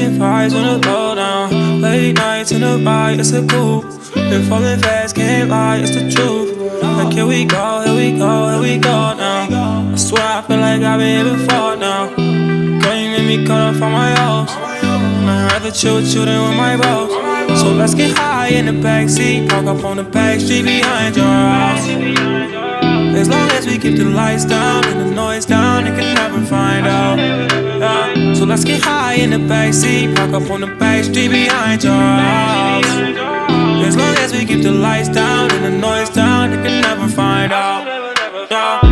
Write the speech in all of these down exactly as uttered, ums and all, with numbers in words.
Catching fires on the low down. Late nights in the ride, it's a coupe. Been falling fast, can't lie, it's the truth. Like here we go, here we go, here we go now. I swear I feel like I've been here before now. Girl, you made me cut off on my O's. I'd rather chill with you than with my bros. So let's get high in the backseat, park up on the back street behind your house. As long as we keep the lights down and the noise down, they can never find out. Yeah. So let's get high in the backseat, park up on the back street behind your house. As long as we keep the lights down and the noise down, they can never find out. Yeah.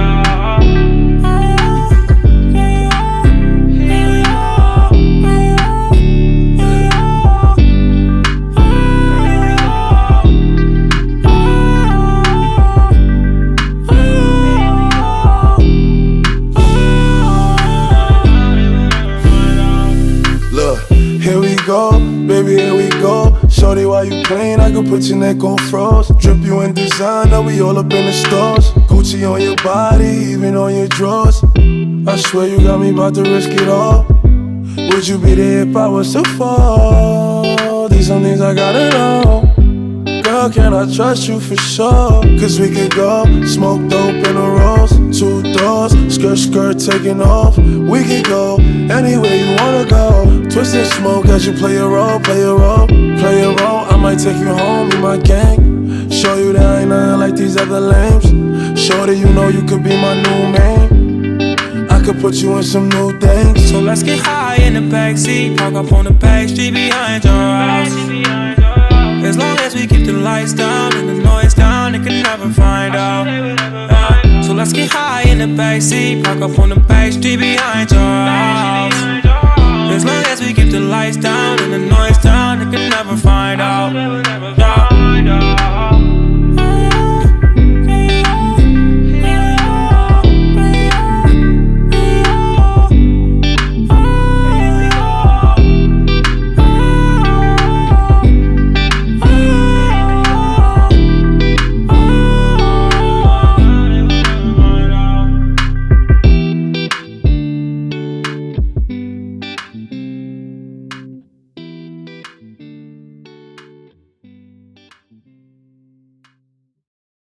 Here we go, baby, here we go. Shorty, while you playing, I can put your neck on froze. Drip you in designer, we all up in the stores. Gucci on your body, even on your drawers. I swear you got me about to risk it all. Would you be there if I was to fall? These some things I gotta know. Girl, can I trust you for sure? Cause we could go, smoke dope in the rolls. Two doors, skirt, skirt taking off. We could go anywhere you wanna go. Twist and smoke as you play a role, play a role, play a role. I might take you home, be my gang. Show you that I ain't nothing like these other lames. Show that you know you could be my new man. I could put you in some new things. So let's get high in the backseat, park up on the back street behind your house. As long as we keep the lights down and the noise down, they can never find out. Yeah. So let's get high in the backseat, park up on the back street behind your house.